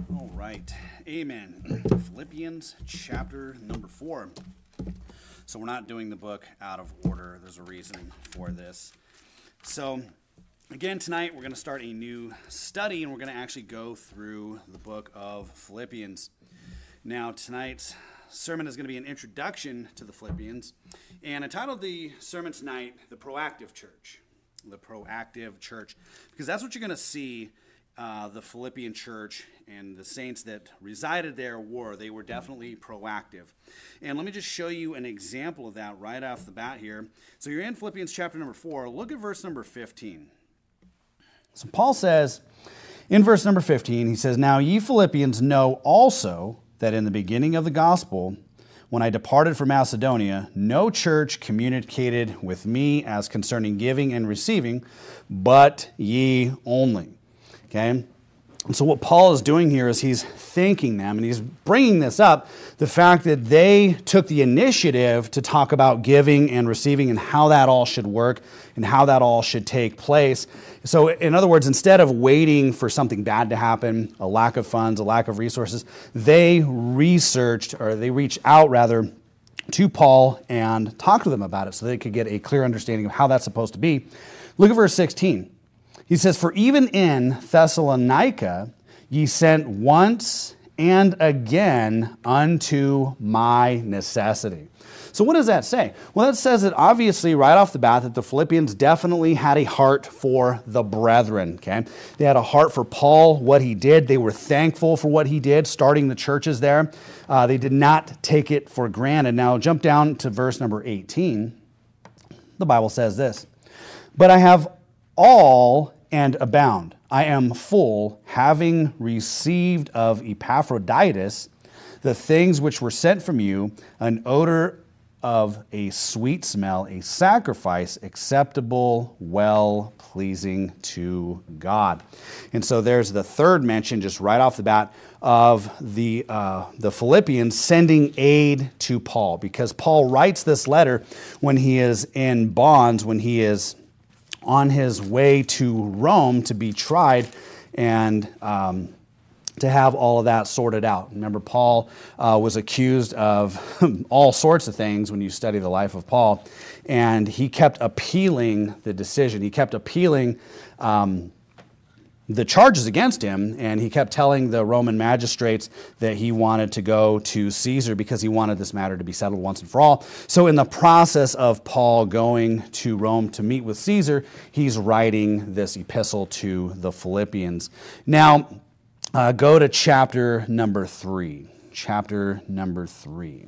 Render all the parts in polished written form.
All right. Amen. Philippians chapter number 4. So we're not doing the book out of order. There's a reason for this. So again, tonight we're going to start a new study, and we're going to actually go through the book of Philippians. Now, tonight's sermon is going to be an introduction to the Philippians, and I titled the sermon tonight, The Proactive Church. The Proactive Church, because that's what you're going to see the Philippian church and the saints that resided there were. They were definitely proactive. And let me just show you an example of that right off the bat here. So you're in Philippians chapter number 4. Look at verse number 15. So Paul says, in verse number 15, he says, "Now ye Philippians know also that in the beginning of the gospel, when I departed from Macedonia, no church communicated with me as concerning giving and receiving, but ye only." Okay? And so what Paul is doing here is he's thanking them, and he's bringing this up, the fact that they took the initiative to talk about giving and receiving and how that all should work and how that all should take place. So in other words, instead of waiting for something bad to happen, a lack of funds, a lack of resources, they reached out to Paul and talked to them about it so they could get a clear understanding of how that's supposed to be. Look at verse 16. He says, "For even in Thessalonica ye sent once and again unto my necessity." So what does that say? Well, that says that obviously right off the bat that the Philippians definitely had a heart for the brethren. Okay, they had a heart for Paul, what he did. They were thankful for what he did, starting the churches there. They did not take it for granted. Now jump down to verse number 18. The Bible says this, "But I have all and abound. I am full, having received of Epaphroditus the things which were sent from you, an odor of a sweet smell, a sacrifice acceptable, well-pleasing to God." And so there's the third mention, just right off the bat, of the Philippians sending aid to Paul, because Paul writes this letter when he is in bonds, when he is on his way to Rome to be tried and to have all of that sorted out. Remember, Paul was accused of all sorts of things when you study the life of Paul, and he kept appealing the decision. He kept appealing the charges against him, and he kept telling the Roman magistrates that he wanted to go to Caesar because he wanted this matter to be settled once and for all. So in the process of Paul going to Rome to meet with Caesar, he's writing this epistle to the Philippians. Now, go to chapter number 3. Chapter number 3.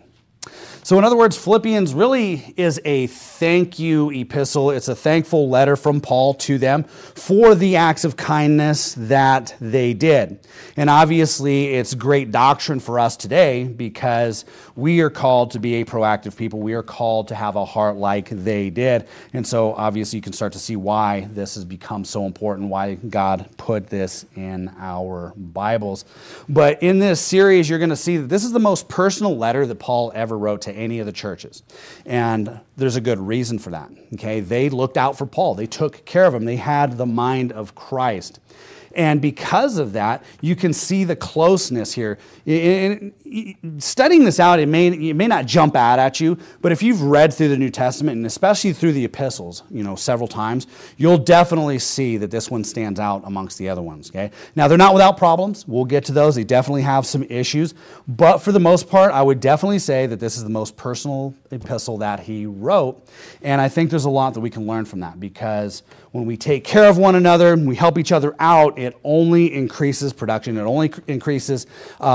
So in other words, Philippians really is a thank you epistle. It's a thankful letter from Paul to them for the acts of kindness that they did. And obviously, it's great doctrine for us today because we are called to be a proactive people. We are called to have a heart like they did. And so obviously, you can start to see why this has become so important, why God put this in our Bibles. But in this series, you're going to see that this is the most personal letter that Paul ever wrote to any of the churches. And there's a good reason for that. Okay, they looked out for Paul. They took care of him. They had the mind of Christ. And because of that, you can see the closeness here. Studying this out, it may not jump out at you, but if you've read through the New Testament, and especially through the epistles, several times, you'll definitely see that this one stands out amongst the other ones. Okay. Now, they're not without problems. We'll get to those. They definitely have some issues. But for the most part, I would definitely say that this is the most personal epistle that he wrote. And I think there's a lot that we can learn from that, because when we take care of one another, we help each other out, it only increases production. It only increases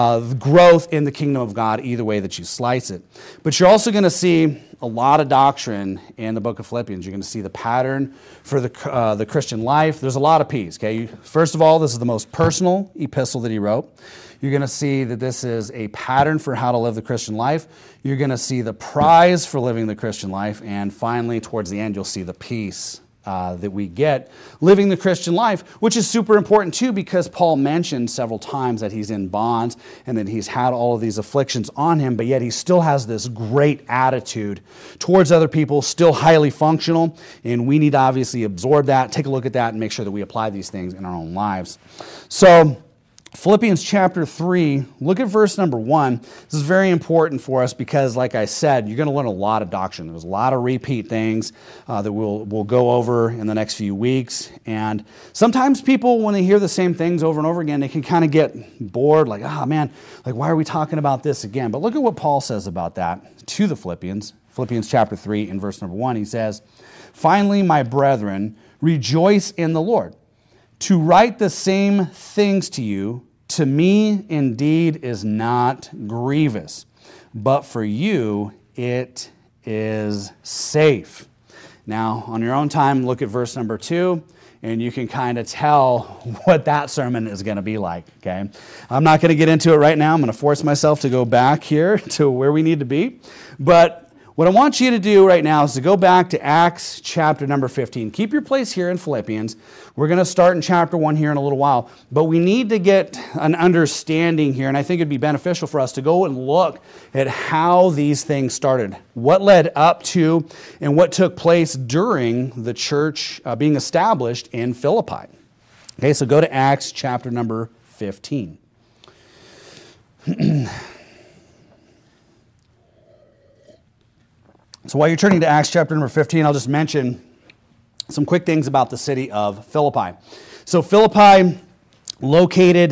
growth in the kingdom of God, either way that you slice it. But you're also going to see a lot of doctrine in the book of Philippians. You're going to see the pattern for the Christian life. There's a lot of P's. Okay? First of all, this is the most personal epistle that he wrote. You're going to see that this is a pattern for how to live the Christian life. You're going to see the prize for living the Christian life. And finally, towards the end, you'll see the peace that we get living the Christian life, which is super important too, because Paul mentioned several times that he's in bonds and that he's had all of these afflictions on him, but yet he still has this great attitude towards other people, still highly functional, and we need to obviously absorb that, take a look at that, and make sure that we apply these things in our own lives. So Philippians chapter 3, look at verse number 1. This is very important for us because, like I said, you're going to learn a lot of doctrine. There's a lot of repeat things that we'll go over in the next few weeks. And sometimes people, when they hear the same things over and over again, they can kind of get bored, like, oh man, like why are we talking about this again? But look at what Paul says about that to the Philippians. Philippians chapter 3 in verse number 1, he says, "Finally, my brethren, rejoice in the Lord. To write the same things to you, to me indeed is not grievous, but for you it is safe." Now, on your own time, look at verse number 2, and you can kind of tell what that sermon is going to be like, okay? I'm not going to get into it right now. I'm going to force myself to go back here to where we need to be. But what I want you to do right now is to go back to Acts chapter number 15. Keep your place here in Philippians. We're going to start in chapter 1 here in a little while, but we need to get an understanding here, and I think it'd be beneficial for us to go and look at how these things started, what led up to, and what took place during the church being established in Philippi. Okay, so go to Acts chapter number 15. So while you're turning to Acts chapter number 15, I'll just mention some quick things about the city of Philippi. So Philippi, located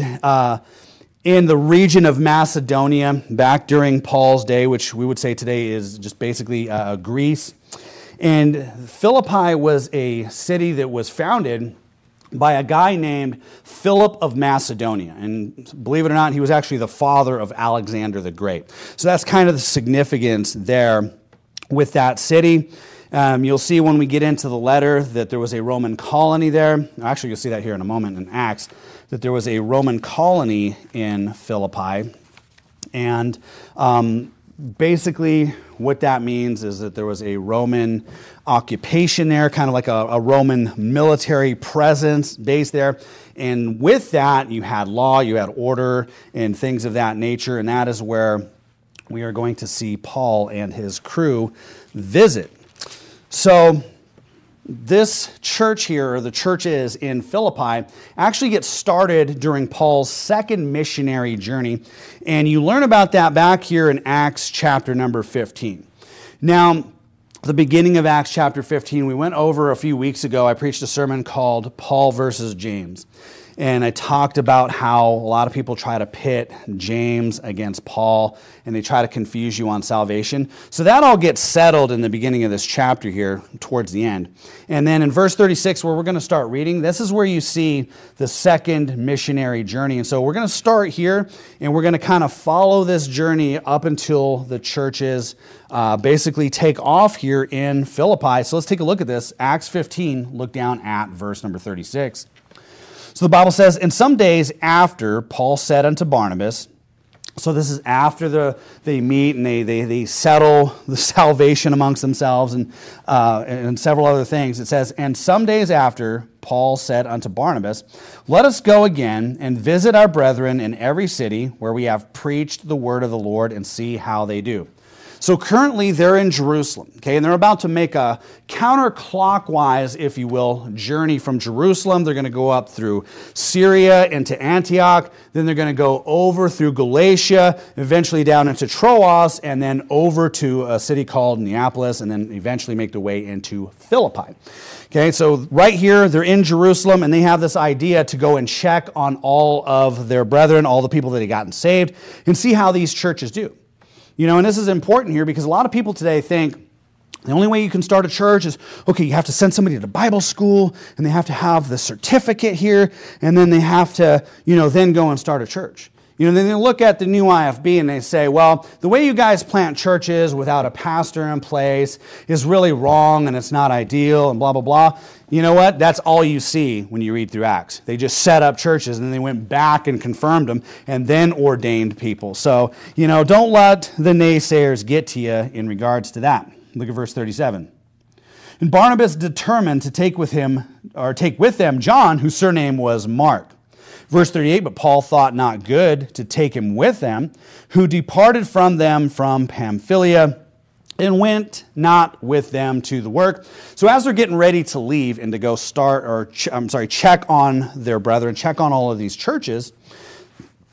in the region of Macedonia back during Paul's day, which we would say today is just basically Greece. And Philippi was a city that was founded by a guy named Philip of Macedonia. And believe it or not, he was actually the father of Alexander the Great. So that's kind of the significance there with that city. You'll see when we get into the letter that there was a Roman colony there. Actually, you'll see that here in a moment in Acts, that there was a Roman colony in Philippi. And basically what that means is that there was a Roman occupation there, kind of like a Roman military presence based there. And with that, you had law, you had order, and things of that nature. And that is where we are going to see Paul and his crew visit. So this church here, or the churches in Philippi, actually gets started during Paul's second missionary journey. And you learn about that back here in Acts chapter number 15. Now, the beginning of Acts chapter 15, we went over a few weeks ago. I preached a sermon called Paul versus James. And I talked about how a lot of people try to pit James against Paul, and they try to confuse you on salvation. So that all gets settled in the beginning of this chapter here, towards the end. And then in verse 36, where we're going to start reading, this is where you see the second missionary journey. And so we're going to start here, and we're going to kind of follow this journey up until the churches basically take off here in Philippi. So let's take a look at this. Acts 15, look down at verse number 36. So the Bible says, "And some days after, Paul said unto Barnabas," so this is after they meet and they settle the salvation amongst themselves and several other things. It says, "And some days after, Paul said unto Barnabas, Let us go again and visit our brethren in every city where we have preached the word of the Lord and see how they do." So currently they're in Jerusalem, okay, and they're about to make a counterclockwise, if you will, journey from Jerusalem. They're going to go up through Syria into Antioch, then they're going to go over through Galatia, eventually down into Troas, and then over to a city called Neapolis, and then eventually make their way into Philippi. Okay, so right here, they're in Jerusalem, and they have this idea to go and check on all of their brethren, all the people that had gotten saved, and see how these churches do. You know, and this is important here because a lot of people today think the only way you can start a church is, okay, you have to send somebody to Bible school, and they have to have the certificate here, and then they have to, then go and start a church. Then they look at the new IFB and they say, well, the way you guys plant churches without a pastor in place is really wrong and it's not ideal and blah, blah, blah. You know what? That's all you see when you read through Acts. They just set up churches and then they went back and confirmed them and then ordained people. So, don't let the naysayers get to you in regards to that. Look at verse 37. "And Barnabas determined to take with them John, whose surname was Mark." Verse 38, "But Paul thought not good to take him with them, who departed from them from Pamphylia, and went not with them to the work." So as they're getting ready to leave and to go check on their brethren, check on all of these churches,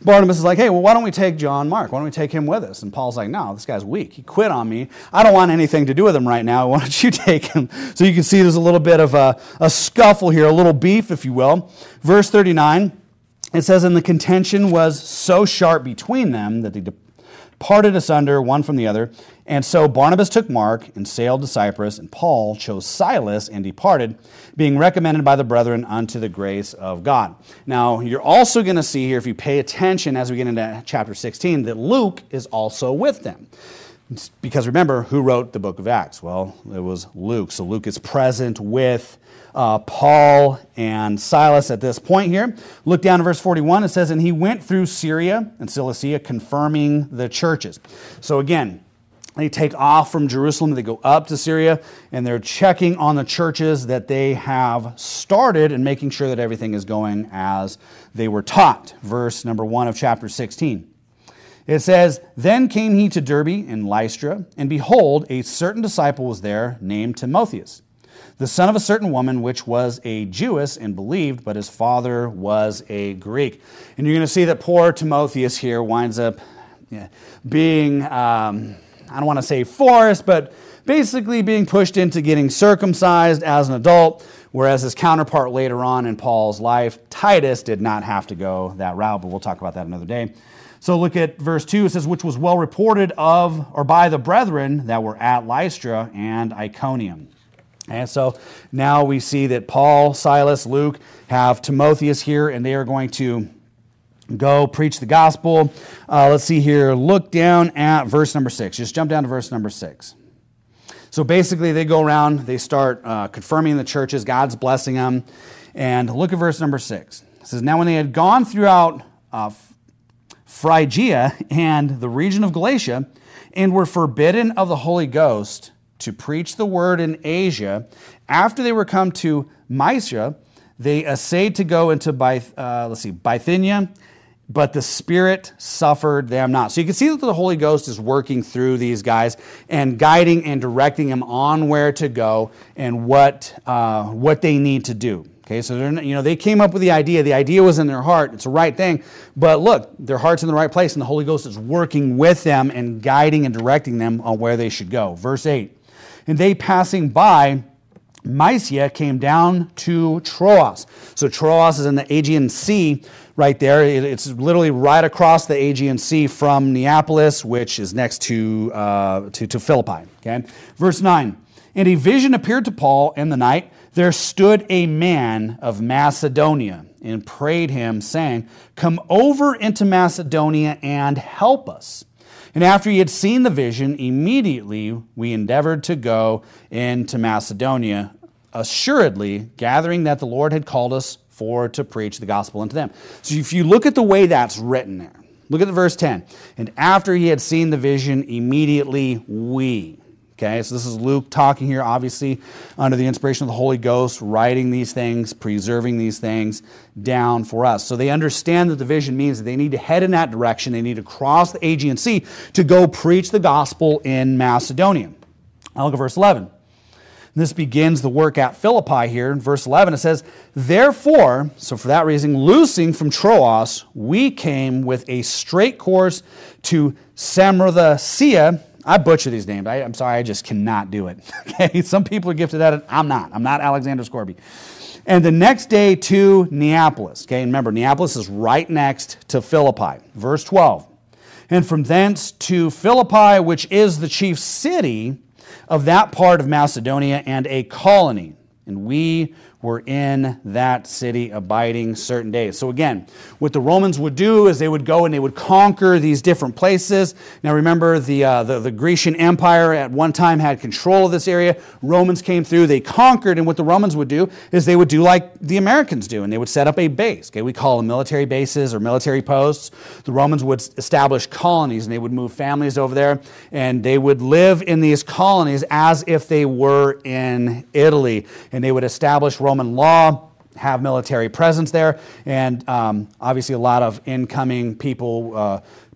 Barnabas is like, hey, well, why don't we take John Mark? Why don't we take him with us? And Paul's like, no, this guy's weak. He quit on me. I don't want anything to do with him right now. Why don't you take him? So you can see there's a little bit of a scuffle here, a little beef, if you will. Verse 39, it says, and the contention was so sharp between them that they departed asunder one from the other. And so Barnabas took Mark and sailed to Cyprus, and Paul chose Silas and departed, being recommended by the brethren unto the grace of God. Now, you're also going to see here, if you pay attention as we get into chapter 16, that Luke is also with them. Because remember, who wrote the book of Acts? Well, it was Luke. So Luke is present with Paul and Silas at this point here. Look down to verse 41. It says, and he went through Syria and Cilicia, confirming the churches. So again, they take off from Jerusalem, they go up to Syria, and they're checking on the churches that they have started and making sure that everything is going as they were taught. Verse number 1 of chapter 16. It says, then came he to Derbe and Lystra, and behold, a certain disciple was there named Timotheus, the son of a certain woman which was a Jewess and believed, but his father was a Greek. And you're going to see that poor Timotheus here winds up being... I don't want to say forced, but basically being pushed into getting circumcised as an adult, whereas his counterpart later on in Paul's life, Titus, did not have to go that route, but we'll talk about that another day. So look at verse 2. It says, which was well reported of or by the brethren that were at Lystra and Iconium. And so now we see that Paul, Silas, Luke have Timotheus here, and they are going to go preach the gospel. Let's see here. Look down at verse number 6. Just jump down to verse number 6. So basically they go around, they start confirming the churches, God's blessing them. And look at verse number 6. It says, now when they had gone throughout Phrygia and the region of Galatia, and were forbidden of the Holy Ghost to preach the word in Asia, after they were come to Mysia, they essayed to go into Bithynia, but the Spirit suffered them not. So you can see that the Holy Ghost is working through these guys and guiding and directing them on where to go and what they need to do. Okay, so they came up with the idea. The idea was in their heart. It's the right thing. But look, their heart's in the right place, and the Holy Ghost is working with them and guiding and directing them on where they should go. Verse 8, and they passing by Mysia came down to Troas. So Troas is in the Aegean Sea right there. It's literally right across the Aegean Sea from Neapolis, which is next to Philippi. Okay, verse 9. And a vision appeared to Paul in the night. There stood a man of Macedonia and prayed him, saying, come over into Macedonia and help us. And after he had seen the vision, immediately we endeavored to go into Macedonia, assuredly gathering that the Lord had called us for to preach the gospel unto them. So if you look at the way that's written there, look at the verse 10. And after he had seen the vision, immediately we. Okay, so this is Luke talking here, obviously under the inspiration of the Holy Ghost, writing these things, preserving these things down for us. So they understand that the vision means that they need to head in that direction. They need to cross the Aegean Sea to go preach the gospel in Macedonia. Now look at verse 11. This begins the work at Philippi here. In verse 11 it says, therefore, so for that reason, loosing from Troas, we came with a straight course to Samothracia. I butcher these names. I'm sorry, I just cannot do it. Okay, some people are gifted at it. I'm not. I'm not Alexander Scorby. And the next day to Neapolis. Okay, and remember, Neapolis is right next to Philippi. Verse 12. And from thence to Philippi, which is the chief city of that part of Macedonia and a colony. And we were in that city abiding certain days. So again, what the Romans would do is they would go and they would conquer these different places. Now remember, the Grecian Empire at one time had control of this area. Romans came through, they conquered, and what the Romans would do is they would do like the Americans do, and they would set up a base. Okay, we call them military bases or military posts. The Romans would establish colonies, and they would move families over there, and they would live in these colonies as if they were in Italy, and they would establish Roman law, have military presence there, and obviously a lot of incoming people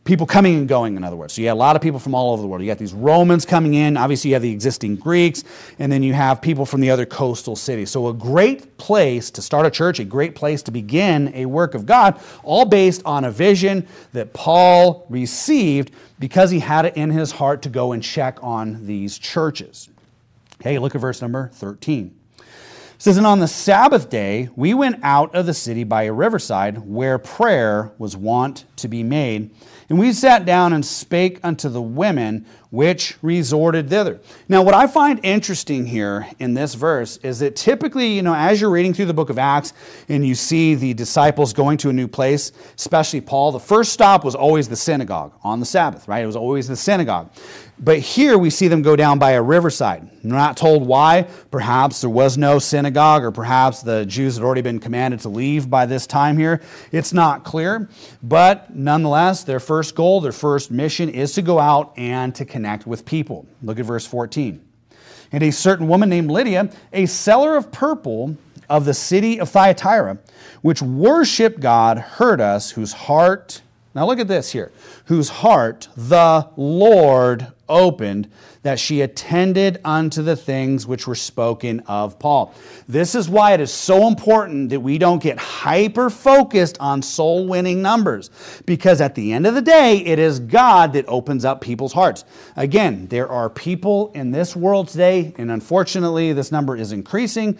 people coming and going, in other words. So you had a lot of people from all over the world. You got these Romans coming in. Obviously, you have the existing Greeks, and then you have people from the other coastal cities. So a great place to start a church, a great place to begin a work of God, all based on a vision that Paul received because he had it in his heart to go and check on these churches. Okay, look at verse number 13. It says, and on the Sabbath day, we went out of the city by a riverside where prayer was wont to be made. And we sat down and spake unto the women which resorted thither. Now, what I find interesting here in this verse is that typically, as you're reading through the book of Acts and you see the disciples going to a new place, especially Paul, the first stop was always the synagogue on the Sabbath, right? It was always the synagogue. But here we see them go down by a riverside. We're not told why. Perhaps there was no synagogue, or perhaps the Jews had already been commanded to leave by this time here. It's not clear. But nonetheless, their first goal, their first mission is to go out and to connect with people. Look at verse 14. And a certain woman named Lydia, a seller of purple of the city of Thyatira, which worshiped God, heard us, whose heart, now look at this here, whose heart the Lord opened, that she attended unto the things which were spoken of Paul. This is why it is so important that we don't get hyper-focused on soul-winning numbers, because at the end of the day, it is God that opens up people's hearts. Again, there are people in this world today, and unfortunately this number is increasing,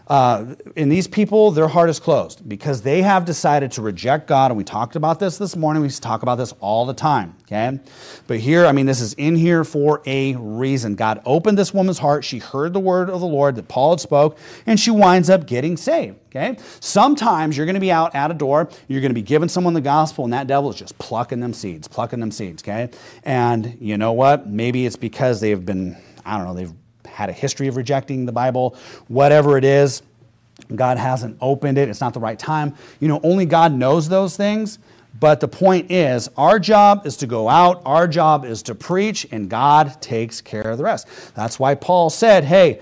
and these people, their heart is closed because they have decided to reject God. And we talked about this morning. We talk about this all the time, okay? But here, this is in here for a reason. God opened this woman's heart. She heard the word of the Lord that Paul had spoke, and she winds up getting saved, okay? Sometimes you're going to be out at a door, you're going to be giving someone the gospel, and that devil is just plucking them seeds, okay? And you know what? Maybe it's because they've been, they've had a history of rejecting the Bible, whatever it is. God hasn't opened it. It's not the right time. Only God knows those things. But the point is, our job is to go out. Our job is to preach, and God takes care of the rest. That's why Paul said, hey,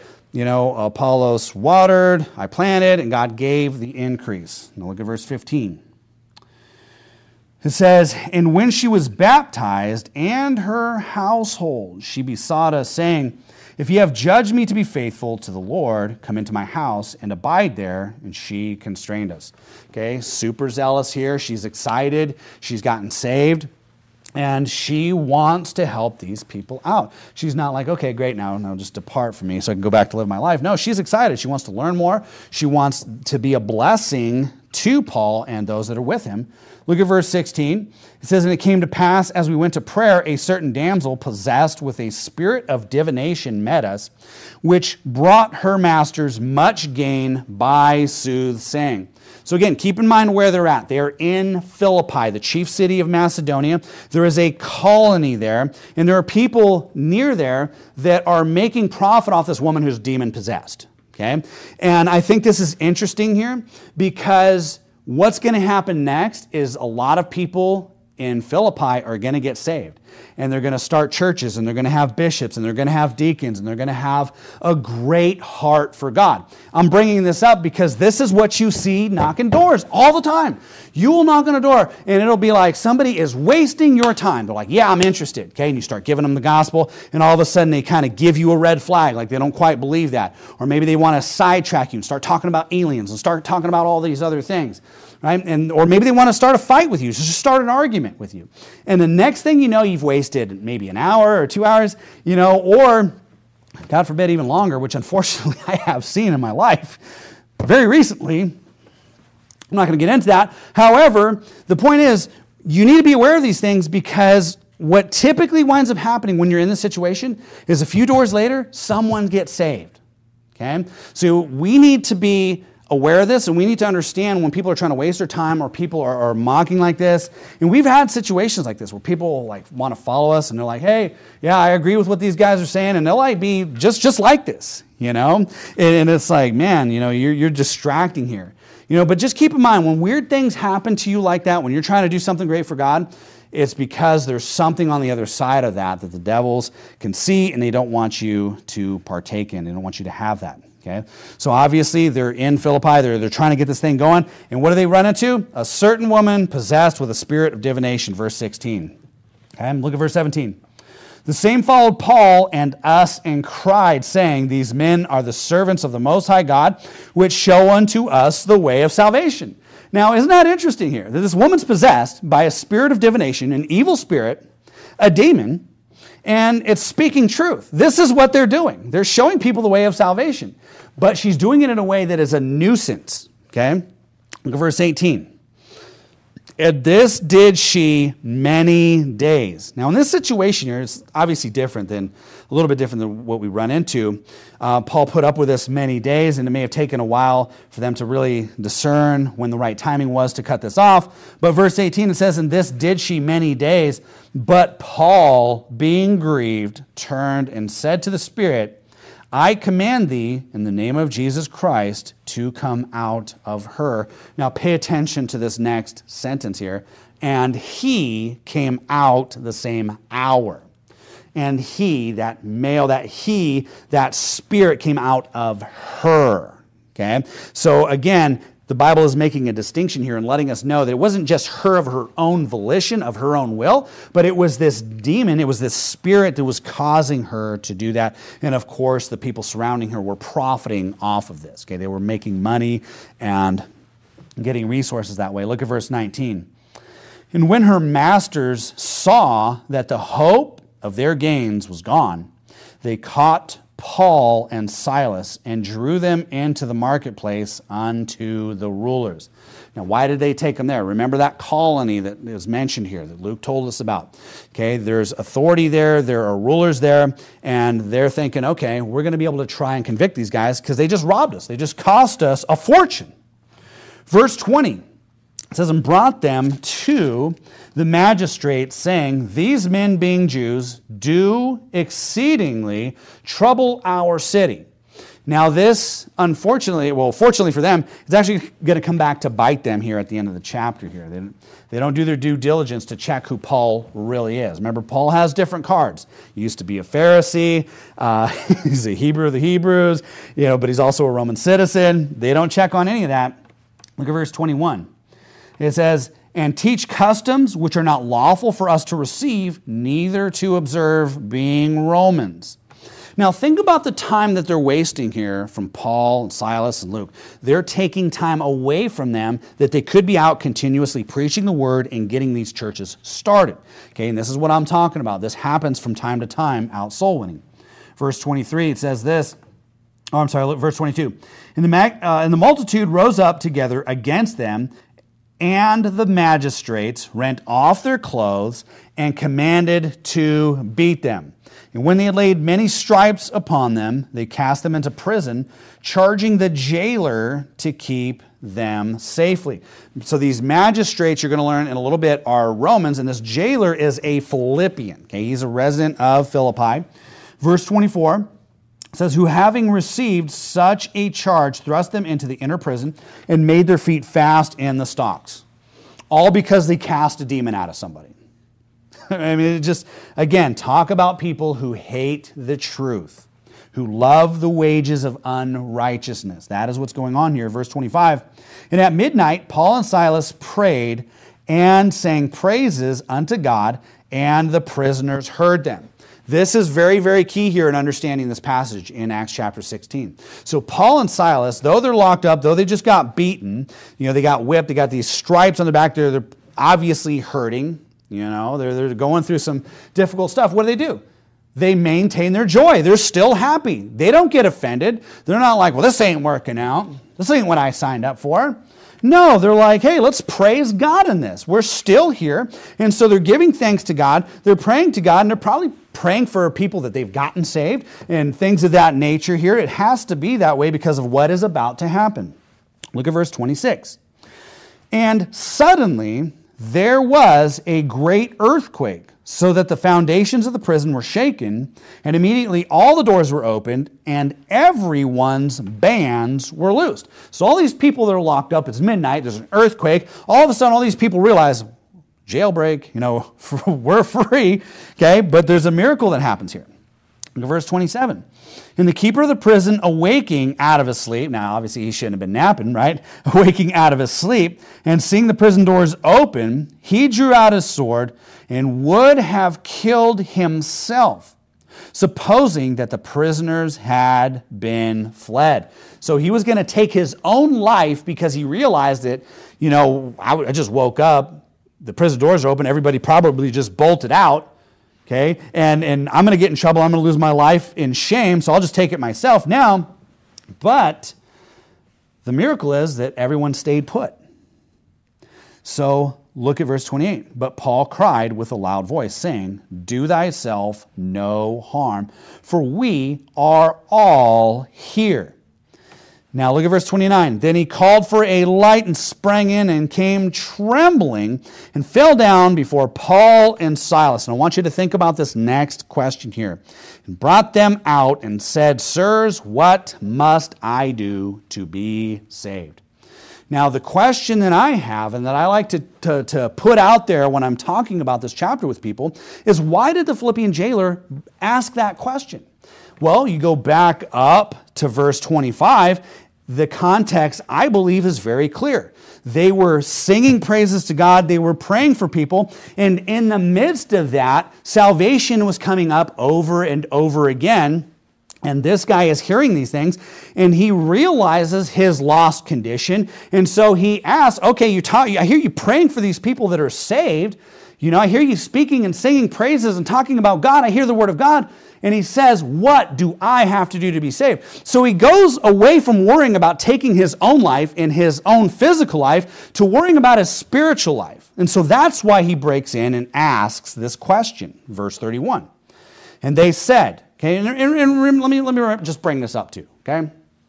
Apollos watered, I planted, and God gave the increase. Now look at verse 15. It says, and when she was baptized and her household, she besought us, saying, if ye have judged me to be faithful to the Lord, come into my house and abide there. And she constrained us. Okay, super zealous here. She's excited. She's gotten saved. And she wants to help these people out. She's not like, okay, great, now just depart from me so I can go back to live my life. No, she's excited. She wants to learn more. She wants to be a blessing to Paul and those that are with him. Look at verse 16. It says, and it came to pass, as we went to prayer, a certain damsel possessed with a spirit of divination met us, which brought her masters much gain by soothsaying. So again, keep in mind where they're at. They're in Philippi, the chief city of Macedonia. There is a colony there, and there are people near there that are making profit off this woman who's demon-possessed. Okay? And I think this is interesting here because what's going to happen next is a lot of people in Philippi are going to get saved. And they're going to start churches, and they're going to have bishops, and they're going to have deacons, and they're going to have a great heart for God. I'm bringing this up because this is what you see knocking doors all the time. You will knock on a door, and it'll be like somebody is wasting your time. They're like, yeah, I'm interested. Okay, and you start giving them the gospel, and all of a sudden they kind of give you a red flag, like they don't quite believe that. Or maybe they want to sidetrack you and start talking about aliens and start talking about all these other things. Right? Or maybe they want to start a fight with you, just start an argument with you. And the next thing you know, you've wasted maybe an hour or 2 hours, or, God forbid, even longer, which unfortunately I have seen in my life very recently. I'm not going to get into that. However, the point is, you need to be aware of these things because what typically winds up happening when you're in this situation is a few doors later, someone gets saved. Okay? So we need to be aware of this, and we need to understand when people are trying to waste their time or people are mocking like this. And we've had situations like this where people want to follow us, and they're like, hey, yeah, I agree with what these guys are saying, and they'll be just like this, And it's like, man, you're distracting here. But just keep in mind, when weird things happen to you like that, when you're trying to do something great for God, it's because there's something on the other side of that the devils can see, and they don't want you to partake in. They don't want you to have that. Okay? So obviously they're in Philippi, they're trying to get this thing going, and what do they run into? A certain woman possessed with a spirit of divination, verse 16. Okay, look at verse 17. The same followed Paul and us and cried, saying, These men are the servants of the Most High God, which show unto us the way of salvation. Now, isn't that interesting here? That this woman's possessed by a spirit of divination, an evil spirit, a demon, and it's speaking truth. This is what they're doing. They're showing people the way of salvation. But she's doing it in a way that is a nuisance. Okay? Look at verse 18. And this did she many days. Now, in this situation here, it's obviously different than, a little bit different than what we run into. Paul put up with this many days, and it may have taken a while for them to really discern when the right timing was to cut this off. But verse 18, it says, And this did she many days. But Paul, being grieved, turned and said to the Spirit, I command thee in the name of Jesus Christ to come out of her. Now pay attention to this next sentence here. And he came out the same hour. And he, that male, that spirit came out of her. Okay? So again, the Bible is making a distinction here and letting us know that it wasn't just her of her own volition, of her own will, but it was this demon, it was this spirit that was causing her to do that. And of course, the people surrounding her were profiting off of this. Okay, they were making money and getting resources that way. Look at verse 19. And when her masters saw that the hope of their gains was gone, they caught Paul and Silas and drew them into the marketplace unto the rulers. Now, why did they take them there? Remember that colony that is mentioned here that Luke told us about. Okay, there's authority there, there are rulers there, and they're thinking, okay, we're going to be able to try and convict these guys because they just robbed us. They just cost us a fortune. Verse 20. It says, and brought them to the magistrates, saying, These men being Jews do exceedingly trouble our city. Now this, unfortunately, well, fortunately for them, it's actually going to come back to bite them here at the end of the chapter here. They don't do their due diligence to check who Paul really is. Remember, Paul has different cards. He used to be a Pharisee. He's a Hebrew of the Hebrews, but he's also a Roman citizen. They don't check on any of that. Look at verse 21. It says, and teach customs which are not lawful for us to receive, neither to observe, being Romans. Now think about the time that they're wasting here from Paul and Silas and Luke. They're taking time away from them that they could be out continuously preaching the word and getting these churches started. Okay, and this is what I'm talking about. This happens from time to time out soul winning. Verse 23, it says this. Verse 22. And the multitude rose up together against them, and the magistrates rent off their clothes and commanded to beat them. And when they had laid many stripes upon them, they cast them into prison, charging the jailer to keep them safely. So these magistrates, you're going to learn in a little bit, are Romans, and this jailer is a Philippian. Okay, he's a resident of Philippi. Verse 24 says, who having received such a charge, thrust them into the inner prison and made their feet fast in the stocks. All because they cast a demon out of somebody. I mean, again, talk about people who hate the truth, who love the wages of unrighteousness. That is what's going on here. Verse 25. And at midnight, Paul and Silas prayed and sang praises unto God, and the prisoners heard them. This is very, very key here in understanding this passage in Acts chapter 16. So Paul and Silas, though they're locked up, though they just got beaten, they got whipped, they got these stripes on their back, they're obviously hurting, they're going through some difficult stuff. What do? They maintain their joy. They're still happy. They don't get offended. They're not like, well, this ain't working out. This ain't what I signed up for. No, they're like, hey, let's praise God in this. We're still here. And so they're giving thanks to God. They're praying to God, and they're probably praying for people that they've gotten saved and things of that nature here. It has to be that way because of what is about to happen. Look at verse 26. And suddenly there was a great earthquake, so that the foundations of the prison were shaken, and immediately all the doors were opened, and everyone's bands were loosed. So all these people that are locked up, it's midnight, there's an earthquake, all of a sudden all these people realize, jailbreak, we're free, okay? But there's a miracle that happens here. Look at verse 27. And the keeper of the prison, awaking out of his sleep, now obviously he shouldn't have been napping, right? Awaking out of his sleep, and seeing the prison doors open, he drew out his sword and would have killed himself, supposing that the prisoners had been fled. So he was going to take his own life because he realized that, I just woke up, the prison doors are open, everybody probably just bolted out. Okay, and I'm going to get in trouble. I'm going to lose my life in shame, so I'll just take it myself now. But the miracle is that everyone stayed put. So look at verse 28. But Paul cried with a loud voice, saying, "Do thyself no harm, for we are all here." Now look at verse 29. Then he called for a light and sprang in and came trembling and fell down before Paul and Silas. And I want you to think about this next question here. And brought them out and said, "Sirs, what must I do to be saved?" Now the question that I have and that I like to put out there when I'm talking about this chapter with people is, why did the Philippian jailer ask that question? Well, you go back up to verse 25. The context, I believe, is very clear. They were singing praises to God. They were praying for people. And in the midst of that, salvation was coming up over and over again. And this guy is hearing these things, and he realizes his lost condition. And so he asks, okay, I hear you praying for these people that are saved. I hear you speaking and singing praises and talking about God. I hear the word of God. And he says, what do I have to do to be saved? So he goes away from worrying about taking his own life in his own physical life to worrying about his spiritual life. And so that's why he breaks in and asks this question, verse 31. And they said, okay, and let me just bring this up too, okay?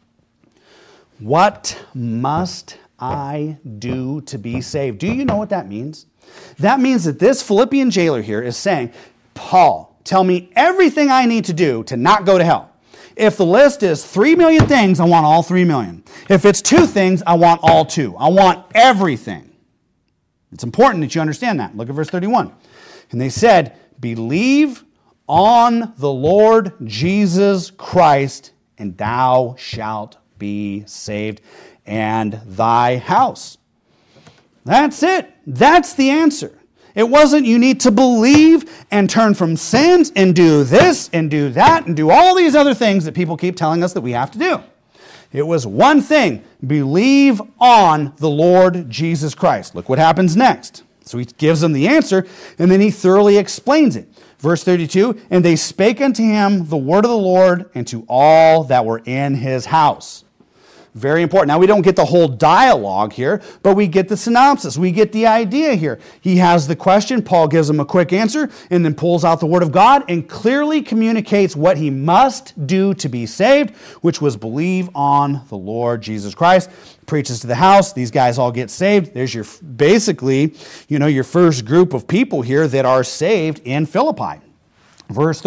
What must I do to be saved? Do you know what that means? That means that this Philippian jailer here is saying, Paul, tell me everything I need to do to not go to hell. If the list is 3 million things, I want all 3 million. If it's 2 things, I want all 2. I want everything. It's important that you understand that. Look at verse 31. And they said, believe on the Lord Jesus Christ, and thou shalt be saved, and thy house. That's it. That's the answer. It wasn't you need to believe and turn from sins and do this and do that and do all these other things that people keep telling us that we have to do. It was one thing: believe on the Lord Jesus Christ. Look what happens next. So he gives them the answer, and then he thoroughly explains it. Verse 32, and they spake unto him the word of the Lord and to all that were in his house. Very important. Now, we don't get the whole dialogue here, but we get the synopsis. We get the idea here. He has the question. Paul gives him a quick answer and then pulls out the word of God and clearly communicates what he must do to be saved, which was believe on the Lord Jesus Christ. Preaches to the house. These guys all get saved. There's your your first group of people here that are saved in Philippi. Verse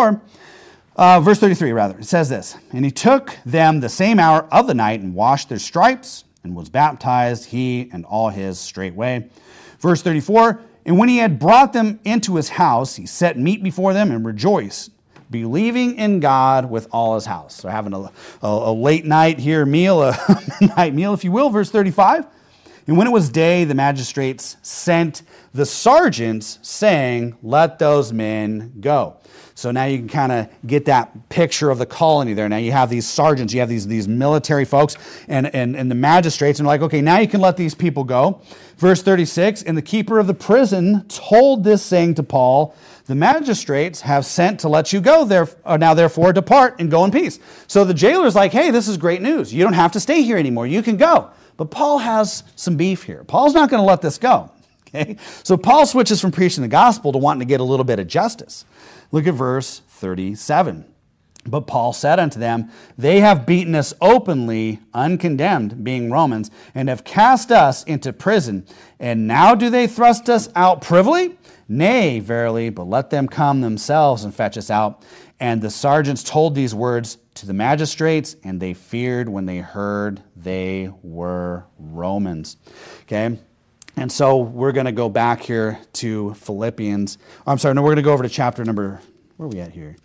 33, it says this, and he took them the same hour of the night and washed their stripes and was baptized, he and all his straightway. Verse 34, and when he had brought them into his house, he set meat before them and rejoiced, believing in God with all his house. So having a late night here meal, a night meal, if you will. Verse 35, and when it was day, the magistrates sent the sergeants, saying, let those men go. So now you can kind of get that picture of the colony there. Now you have these sergeants, you have these military folks and the magistrates, and they're like, okay, now you can let these people go. Verse 36, and the keeper of the prison told this saying to Paul, the magistrates have sent to let you go. Now therefore depart and go in peace. So the jailer's like, hey, this is great news. You don't have to stay here anymore. You can go. But Paul has some beef here. Paul's not going to let this go. Okay? So Paul switches from preaching the gospel to wanting to get a little bit of justice. Look at verse 37. But Paul said unto them, they have beaten us openly, uncondemned, being Romans, and have cast us into prison. And now do they thrust us out privily? Nay, verily, but let them come themselves and fetch us out. And the sergeants told these words to the magistrates, and they feared when they heard they were Romans. Okay? And so we're going to go back here to Philippians. We're going to go over to chapter number, where are we at here?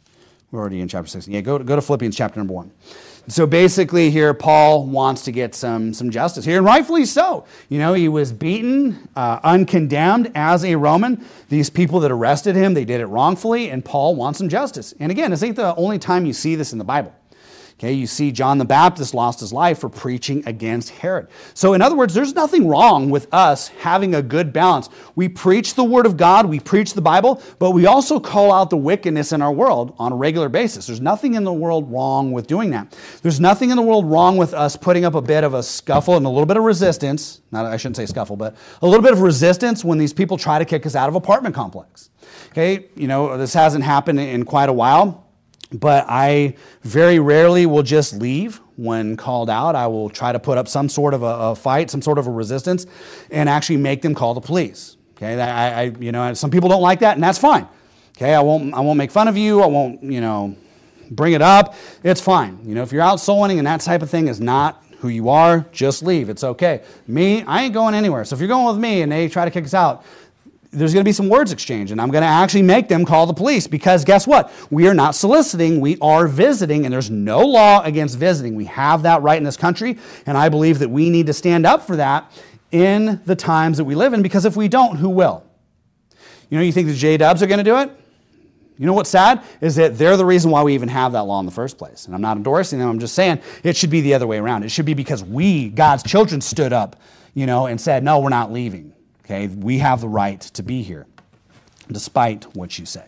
We're already in chapter 16. Yeah, go to Philippians chapter number 1. So basically here, Paul wants to get some justice here, and rightfully so. You know, he was beaten, uncondemned as a Roman. These people that arrested him, they did it wrongfully, and Paul wants some justice. And again, this ain't the only time you see this in the Bible. Okay, you see John the Baptist lost his life for preaching against Herod. So in other words, there's nothing wrong with us having a good balance. We preach the Word of God, we preach the Bible, but we also call out the wickedness in our world on a regular basis. There's nothing in the world wrong with doing that. There's nothing in the world wrong with us putting up a bit of a scuffle and a little bit of resistance. I shouldn't say scuffle, but a little bit of resistance when these people try to kick us out of an apartment complex. Okay, you know, this hasn't happened in quite a while. But I very rarely will just leave when called out. I will try to put up some sort of a fight, some sort of a resistance, and actually make them call the police. Okay, you know, some people don't like that, and that's fine. Okay, I won't make fun of you. I won't, you know, bring it up. It's fine. You know, if you're out soul winning and that type of thing is not who you are, just leave. It's okay. Me, I ain't going anywhere. So if you're going with me and they try to kick us out, there's going to be some words exchange, and I'm going to actually make them call the police, because guess what? We are not soliciting, we are visiting, and there's no law against visiting. We have that right in this country, and I believe that we need to stand up for that in the times that we live in, because if we don't, who will? You know, you think the J-Dubs are going to do it? You know what's sad? Is that they're the reason why we even have that law in the first place. And I'm not endorsing them, I'm just saying it should be the other way around. It should be because we, God's children, stood up, you know, and said, no, we're not leaving. Okay, we have the right to be here, despite what you say.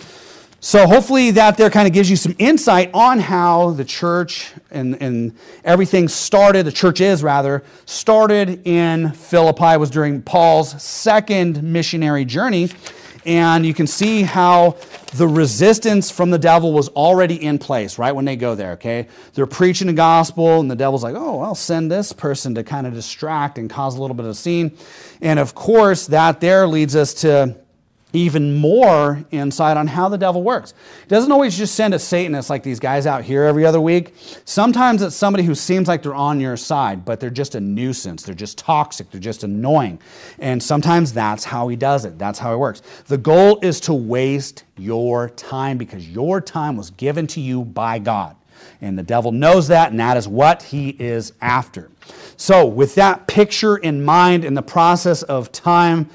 So hopefully that there kind of gives you some insight on how the church and everything started, the church is rather, started in Philippi. It was during Paul's second missionary journey. And you can see how the resistance from the devil was already in place right when they go there, okay? They're preaching the gospel, and the devil's like, oh, I'll send this person to kind of distract and cause a little bit of a scene. And of course, that there leads us to even more insight on how the devil works. He doesn't always just send a Satanist like these guys out here every other week. Sometimes it's somebody who seems like they're on your side, but they're just a nuisance. They're just toxic. They're just annoying. And sometimes that's how he does it. That's how it works. The goal is to waste your time, because your time was given to you by God. And the devil knows that, and that is what he is after. So with that picture in mind, in the process of time,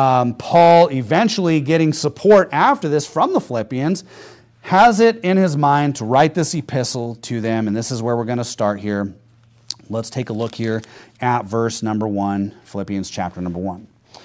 Paul eventually getting support after this from the Philippians, has it in his mind to write this epistle to them. And this is where we're going to start here. Let's take a look here at verse number 1, Philippians chapter number 1.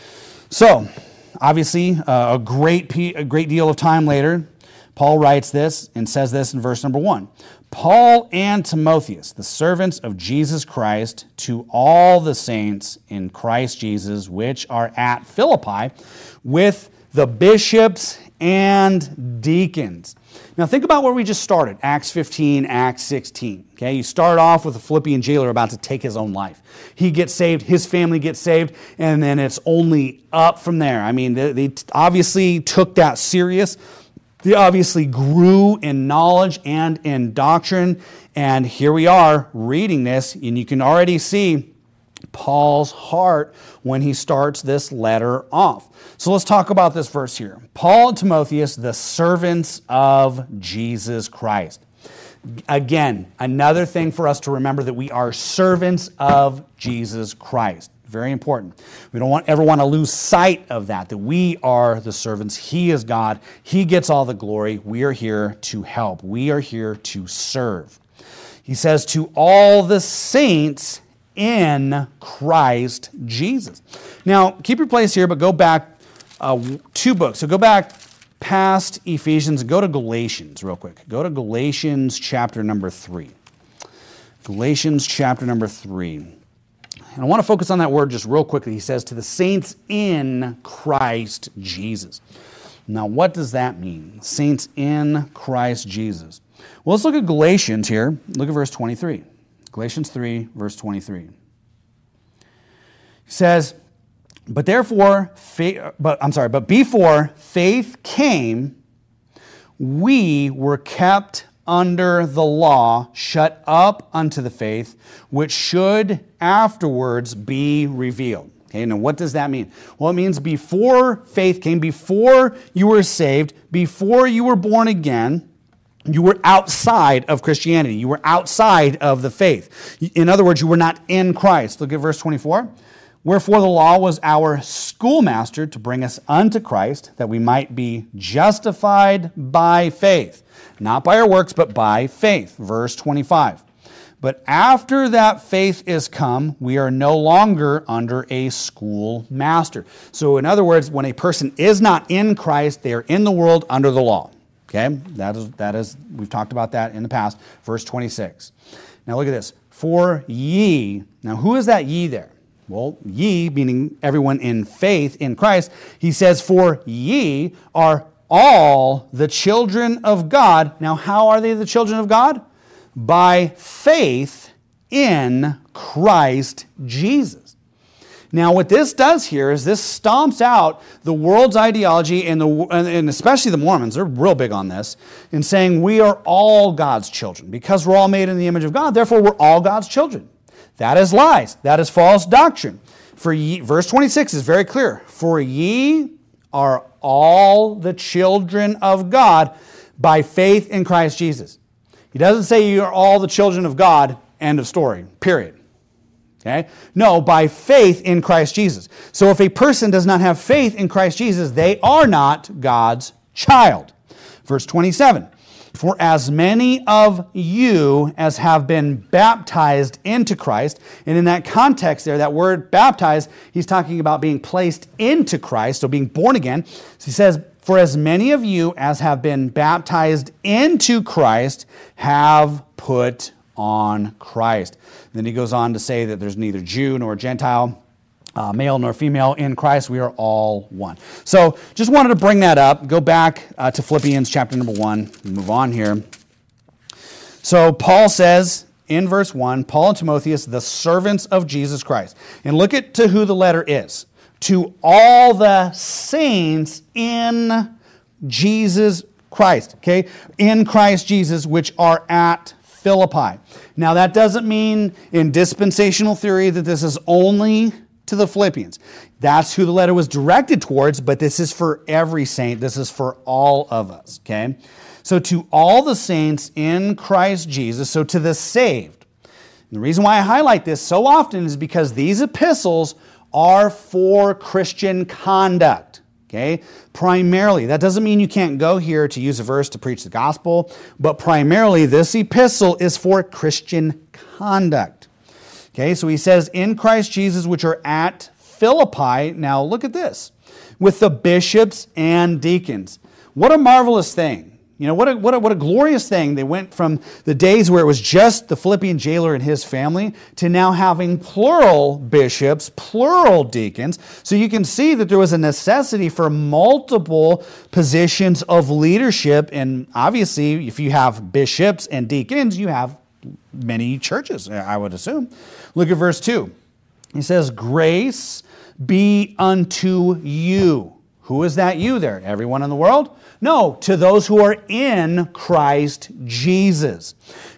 So, obviously, a great deal of time later, Paul writes this and says this in verse number 1. Paul and Timotheus, the servants of Jesus Christ, to all the saints in Christ Jesus, which are at Philippi, with the bishops and deacons. Now think about where we just started, Acts 15, Acts 16. Okay, you start off with a Philippian jailer about to take his own life. He gets saved, his family gets saved, and then it's only up from there. I mean, they obviously took that serious. They obviously grew in knowledge and in doctrine. And here we are reading this, and you can already see Paul's heart when he starts this letter off. So let's talk about this verse here. Paul and Timotheus, the servants of Jesus Christ. Again, another thing for us to remember, that we are servants of Jesus Christ. Very important. We don't ever want to lose sight of that we are the servants. He is God. He gets all the glory. We are here to help. We are here to serve. He says, to all the saints in Christ Jesus. Now, keep your place here, but go back 2 books. So go back past Ephesians and go to Galatians real quick. Go to Galatians chapter number 3. Galatians chapter number 3. And I want to focus on that word just real quickly. He says, to the saints in Christ Jesus. Now, what does that mean? Saints in Christ Jesus. Well, let's look at Galatians here. Look at verse 23. Galatians 3, verse 23. He says, but before faith came, we were kept under the law, shut up unto the faith, which should afterwards be revealed. Okay, now what does that mean? Well, it means before faith came, before you were saved, before you were born again, You were outside of Christianity. You were outside of the faith. In other words, you were not in Christ. Look at verse 24. Wherefore the law was our schoolmaster to bring us unto Christ, that we might be justified by faith. Not by our works, but by faith. Verse 25. But after that faith is come, we are no longer under a schoolmaster. So in other words, when a person is not in Christ, they are in the world under the law. Okay, that is, we've talked about that in the past. Verse 26. Now look at this. For ye, now who is that ye there? Well, ye, meaning everyone in faith in Christ, he says, for ye are all the children of God. Now how are they the children of God? By faith in Christ Jesus. Now, what this does here is this stomps out the world's ideology and especially the Mormons. They're real big on this in saying we are all God's children. Because we're all made in the image of God, therefore we're all God's children. That is lies. That is false doctrine. For ye, verse 26 is very clear. For ye are all the children of God by faith in Christ Jesus. He doesn't say you are all the children of God, end of story, period. Okay? No, by faith in Christ Jesus. So if a person does not have faith in Christ Jesus, they are not God's child. Verse 27. For as many of you as have been baptized into Christ, and in that context there, that word baptized, he's talking about being placed into Christ, so being born again. So he says, for as many of you as have been baptized into Christ have put on Christ. Then he goes on to say that there's neither Jew nor Gentile, male nor female in Christ. We are all one. So just wanted to bring that up. Go back to Philippians chapter number 1. Move on here. So Paul says in verse 1, Paul and Timotheus, the servants of Jesus Christ. And look at to who the letter is. To all the saints in Jesus Christ. Okay? In Christ Jesus, which are at Philippi. Now that doesn't mean in dispensational theory that this is only to the Philippians. That's who the letter was directed towards, but this is for every saint. This is for all of us, okay? So to all the saints in Christ Jesus, so to the saved. And the reason why I highlight this so often is because these epistles are for Christian conduct, okay? Primarily. That doesn't mean you can't go here to use a verse to preach the gospel, but primarily this epistle is for Christian conduct. Okay, so he says, in Christ Jesus, which are at Philippi. Now look at this. With the bishops and deacons. What a marvelous thing. You know, what a glorious thing. They went from the days where it was just the Philippian jailer and his family to now having plural bishops, plural deacons. So you can see that there was a necessity for multiple positions of leadership. And obviously, if you have bishops and deacons, you have many churches, I would assume. Look at verse 2. He says, grace be unto you. Who is that you there? Everyone in the world? No, to those who are in Christ Jesus.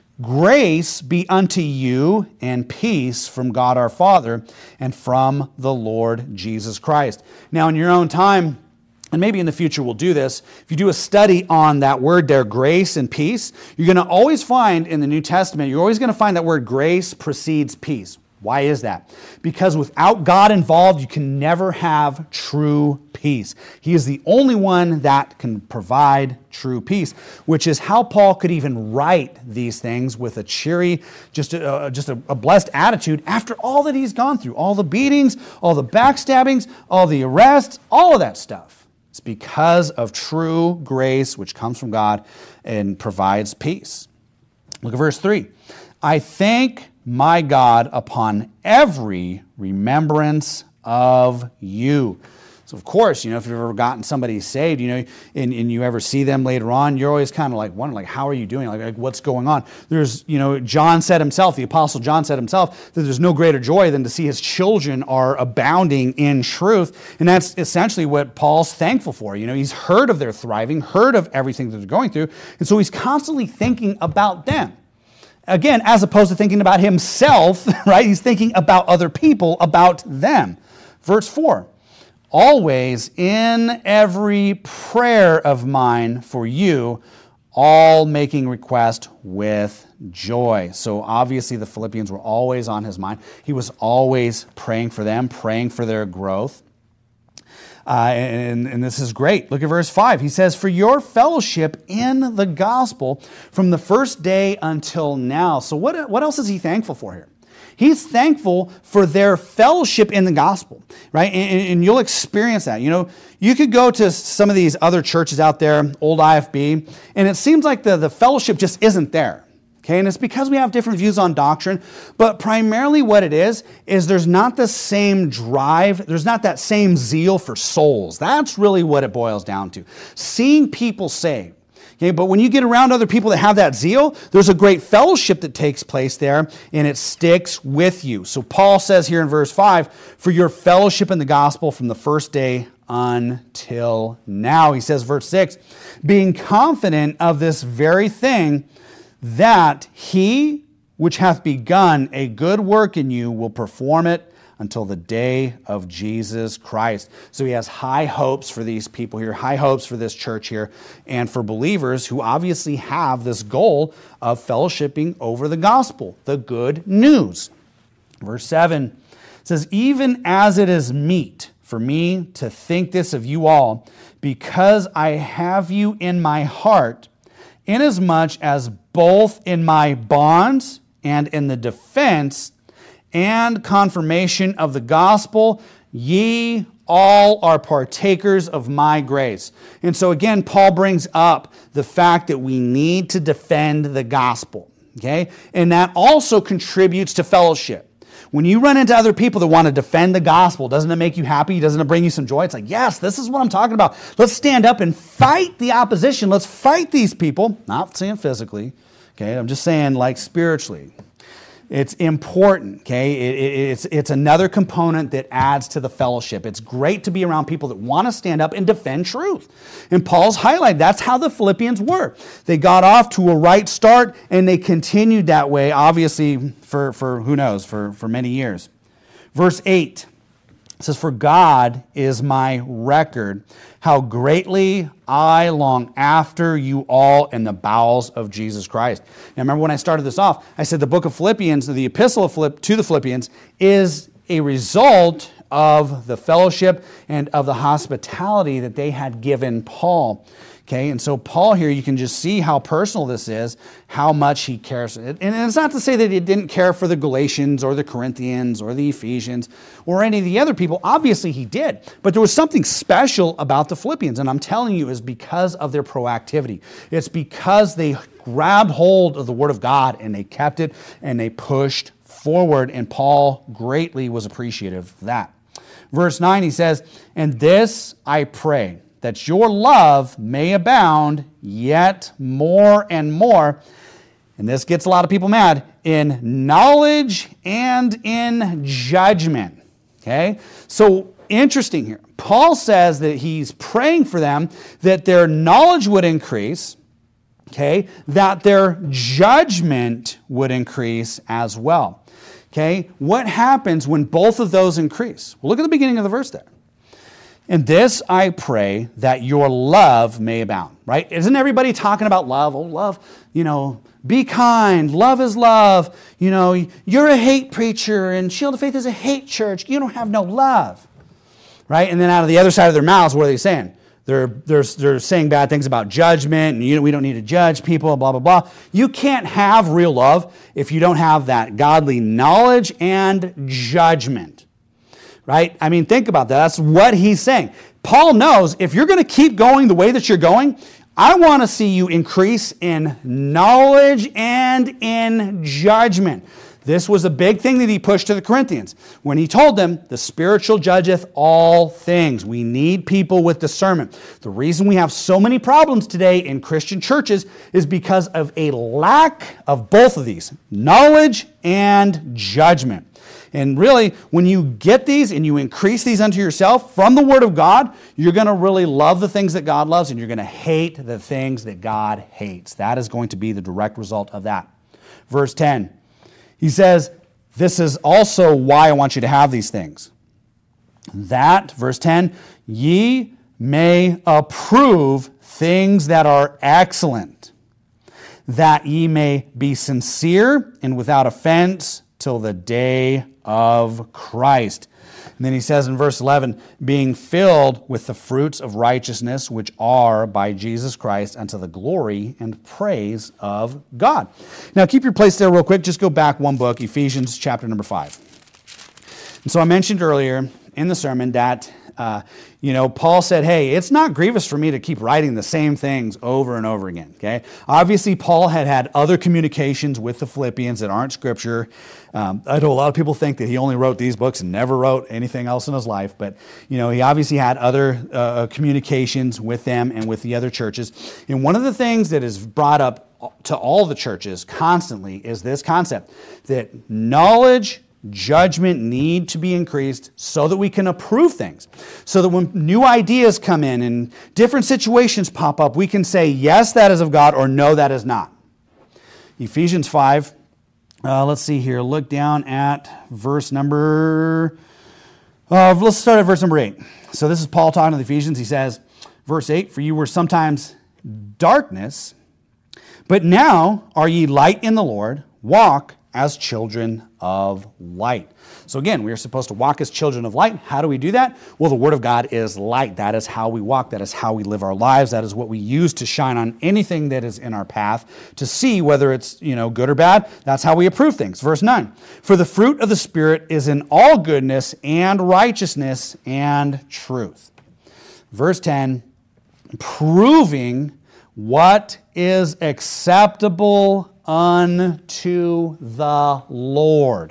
Grace be unto you and peace from God our Father and from the Lord Jesus Christ. Now, in your own time, and maybe in the future we'll do this, if you do a study on that word there, grace and peace, you're going to always find in the New Testament, you're always going to find that word grace precedes peace. Why is that? Because without God involved, you can never have true peace. He is the only one that can provide true peace, which is how Paul could even write these things with a cheery, just a blessed attitude after all that he's gone through, all the beatings, all the backstabbings, all the arrests, all of that stuff. It's because of true grace, which comes from God and provides peace. Look at verse 3. I thank my God upon every remembrance of you. So of course, if you've ever gotten somebody saved, and you ever see them later on, you're always kind of like wondering, like, how are you doing? Like what's going on? There's, John said himself, the Apostle John said himself, that there's no greater joy than to see his children are abounding in truth. And that's essentially what Paul's thankful for. He's heard of their thriving, heard of everything that they're going through. And so he's constantly thinking about them. Again, as opposed to thinking about himself, right? He's thinking about other people, about them. Verse 4, always in every prayer of mine for you, all making request with joy. So obviously the Philippians were always on his mind. He was always praying for them, praying for their growth. And this is great. Look at verse 5. He says, for your fellowship in the gospel from the first day until now. So what else is he thankful for here? He's thankful for their fellowship in the gospel, right? And you'll experience that. You know, you could go to some of these other churches out there, old IFB, and it seems like the fellowship just isn't there. Okay, and it's because we have different views on doctrine, but primarily what it is there's not the same drive, there's not that same zeal for souls. That's really what it boils down to. Seeing people saved. Okay, but when you get around other people that have that zeal, there's a great fellowship that takes place there, and it sticks with you. So Paul says here in verse 5, for your fellowship in the gospel from the first day until now. He says, verse 6, being confident of this very thing, that he which hath begun a good work in you will perform it until the day of Jesus Christ. So he has high hopes for these people here, high hopes for this church here, and for believers who obviously have this goal of fellowshipping over the gospel, the good news. Verse 7 says, even as it is meet for me to think this of you all, because I have you in my heart, inasmuch as both in my bonds and in the defense and confirmation of the gospel, ye all are partakers of my grace. And so again, Paul brings up the fact that we need to defend the gospel, okay? And that also contributes to fellowship. When you run into other people that want to defend the gospel, doesn't it make you happy? Doesn't it bring you some joy? It's like, yes, this is what I'm talking about. Let's stand up and fight the opposition. Let's fight these people. Not saying physically, okay? I'm just saying like spiritually. It's important, okay? It's another component that adds to the fellowship. It's great to be around people that want to stand up and defend truth. And Paul's highlight, that's how the Philippians were. They got off to a right start, and they continued that way, obviously, for who knows, for many years. Verse 8 says, for God is my record, how greatly I long after you all in the bowels of Jesus Christ. Now remember when I started this off, I said the book of Philippians, the epistle to the Philippians, is a result of the fellowship and of the hospitality that they had given Paul. Okay, and so Paul here, you can just see how personal this is, how much he cares. And it's not to say that he didn't care for the Galatians or the Corinthians or the Ephesians or any of the other people. Obviously he did. But there was something special about the Philippians, and I'm telling you, is because of their proactivity. It's because they grabbed hold of the Word of God and they kept it and they pushed forward, and Paul greatly was appreciative of that. Verse 9, he says, and this I pray, that your love may abound yet more and more, and this gets a lot of people mad, in knowledge and in judgment. Okay? So, interesting here. Paul says that he's praying for them that their knowledge would increase, okay, that their judgment would increase as well. Okay? What happens when both of those increase? Well, look at the beginning of the verse there. And this I pray, that your love may abound, right? Isn't everybody talking about love? Oh, love, be kind. Love is love. You're a hate preacher, and Shield of Faith is a hate church. You don't have no love, right? And then out of the other side of their mouths, what are they saying? They're saying bad things about judgment, and we don't need to judge people, blah, blah, blah. You can't have real love if you don't have that godly knowledge and judgment. Right? I mean, think about that. That's what he's saying. Paul knows if you're going to keep going the way that you're going, I want to see you increase in knowledge and in judgment. This was a big thing that he pushed to the Corinthians when he told them, the spiritual judgeth all things. We need people with discernment. The reason we have so many problems today in Christian churches is because of a lack of both of these, knowledge and judgment. And really, when you get these and you increase these unto yourself from the Word of God, you're going to really love the things that God loves, and you're going to hate the things that God hates. That is going to be the direct result of that. Verse 10, he says, this is also why I want you to have these things. That, verse 10, ye may approve things that are excellent. that ye may be sincere and without offense till the day of Christ. And then he says in verse 11, being filled with the fruits of righteousness, which are by Jesus Christ unto the glory and praise of God. Now keep your place there real quick. Just go back one book, Ephesians chapter number 5. And so I mentioned earlier in the sermon that Paul said, hey, it's not grievous for me to keep writing the same things over and over again, okay? Obviously, Paul had other communications with the Philippians that aren't Scripture. I know a lot of people think that he only wrote these books and never wrote anything else in his life, but, he obviously had other communications with them and with the other churches. And one of the things that is brought up to all the churches constantly is this concept that knowledge, judgment need to be increased so that we can approve things. So that when new ideas come in and different situations pop up, we can say, yes, that is of God, or no, that is not. Ephesians 5, let's see here. Look down at verse number, let's start at verse number 8. So this is Paul talking to the Ephesians. He says, verse 8, for you were sometimes darkness, but now are ye light in the Lord. Walk as children of light. So again, we are supposed to walk as children of light. How do we do that? Well, the Word of God is light. That is how we walk. That is how we live our lives. That is what we use to shine on anything that is in our path to see whether it's, good or bad. That's how we approve things. Verse 9, for the fruit of the Spirit is in all goodness and righteousness and truth. Verse 10, proving what is acceptable unto the Lord.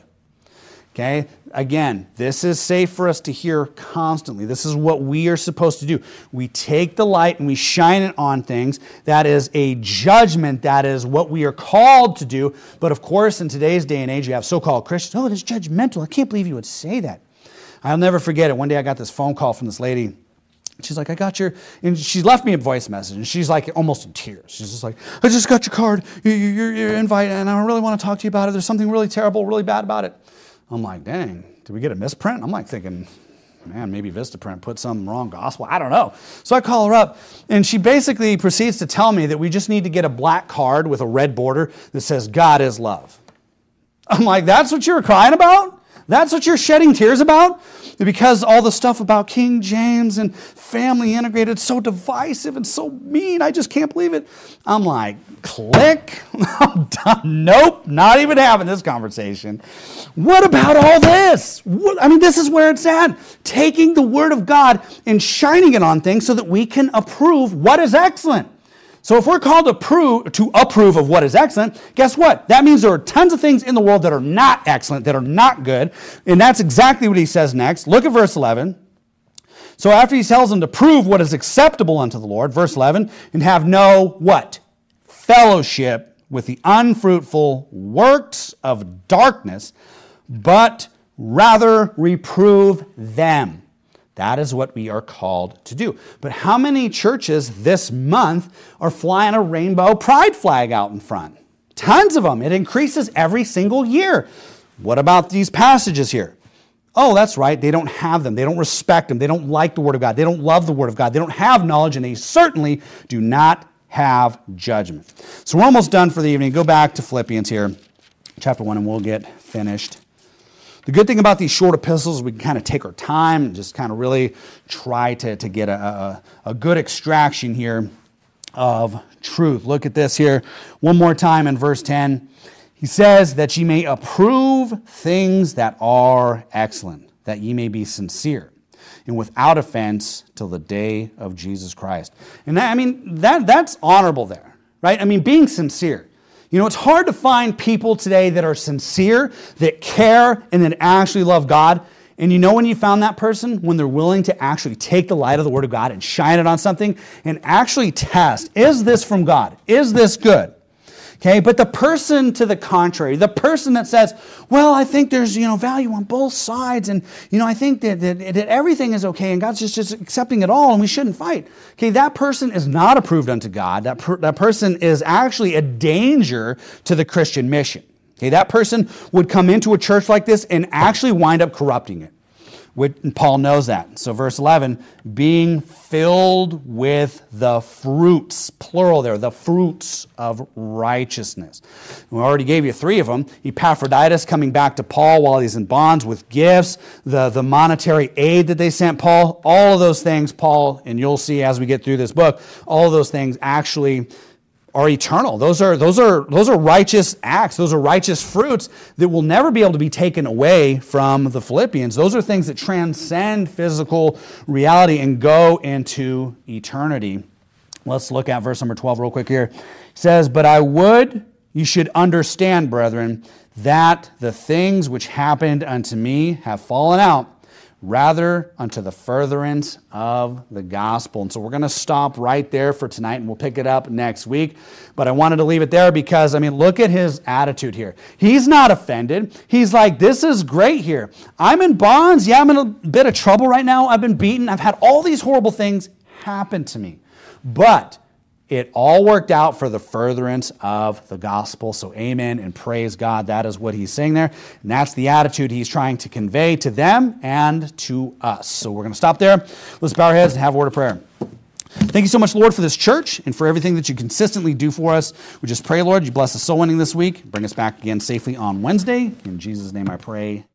Okay? Again, this is safe for us to hear constantly. This is what we are supposed to do. We take the light and we shine it on things. That is a judgment. That is what we are called to do. But of course, in today's day and age, you have so-called Christians. Oh, it is judgmental. I can't believe you would say that. I'll never forget it. One day I got this phone call from this lady. She's like, and she left me a voice message, and she's like almost in tears. She's just like, I just got your card, your invite, and I really want to talk to you about it. There's something really terrible, really bad about it. I'm like, dang, did we get a misprint? I'm like thinking, man, maybe Vistaprint put some wrong gospel. I don't know. So I call her up, and she basically proceeds to tell me that we just need to get a black card with a red border that says, God is love. I'm like, that's what you're crying about? That's what you're shedding tears about? Because all the stuff about King James and family integrated is so divisive and so mean. I just can't believe it. I'm like, click. I'm done. Nope, not even having this conversation. What about all this? This is where it's at. Taking the Word of God and shining it on things so that we can approve what is excellent. So if we're called to approve of what is excellent, guess what? That means there are tons of things in the world that are not excellent, that are not good. And that's exactly what he says next. Look at verse 11. So after he tells them to prove what is acceptable unto the Lord, verse 11, and have no, what? Fellowship with the unfruitful works of darkness, but rather reprove them. That is what we are called to do. But how many churches this month are flying a rainbow pride flag out in front? Tons of them. It increases every single year. What about these passages here? Oh, that's right. They don't have them. They don't respect them. They don't like the Word of God. They don't love the Word of God. They don't have knowledge, and they certainly do not have judgment. So we're almost done for the evening. Go back to Philippians here, chapter 1, and we'll get finished. The good thing about these short epistles, we can kind of take our time and just kind of really try to get a good extraction here of truth. Look at this here one more time in verse 10. He says that ye may approve things that are excellent, that ye may be sincere and without offense till the day of Jesus Christ. And that's honorable there, right? Being sincere. It's hard to find people today that are sincere, that care, and that actually love God. And when you found that person? When they're willing to actually take the light of the Word of God and shine it on something and actually test, is this from God? Is this good? Okay, but the person to the contrary, the person that says, well, I think there's, value on both sides, and, I think that everything is okay, and God's just accepting it all, and we shouldn't fight. Okay, that person is not approved unto God. That person is actually a danger to the Christian mission. Okay, that person would come into a church like this and actually wind up corrupting it. Paul knows that. So verse 11, being filled with the fruits, plural there, the fruits of righteousness. We already gave you 3 of them. Epaphroditus coming back to Paul while he's in bonds with gifts, the monetary aid that they sent Paul, all of those things, Paul, and you'll see as we get through this book, all of those things actually are eternal. Those are righteous acts. Those are righteous fruits that will never be able to be taken away from the Philippians. Those are things that transcend physical reality and go into eternity. Let's look at verse number 12 real quick here. It says, but I would you should understand, brethren, that the things which happened unto me have fallen out, rather unto the furtherance of the gospel. And so we're going to stop right there for tonight, and we'll pick it up next week. But I wanted to leave it there because, look at his attitude here. He's not offended. He's like, this is great here. I'm in bonds. Yeah, I'm in a bit of trouble right now. I've been beaten. I've had all these horrible things happen to me. But it all worked out for the furtherance of the gospel. So amen and praise God. That is what he's saying there. And that's the attitude he's trying to convey to them and to us. So we're going to stop there. Let's bow our heads and have a word of prayer. Thank you so much, Lord, for this church and for everything that you consistently do for us. We just pray, Lord, you bless the soul winning this week. Bring us back again safely on Wednesday. In Jesus' name I pray.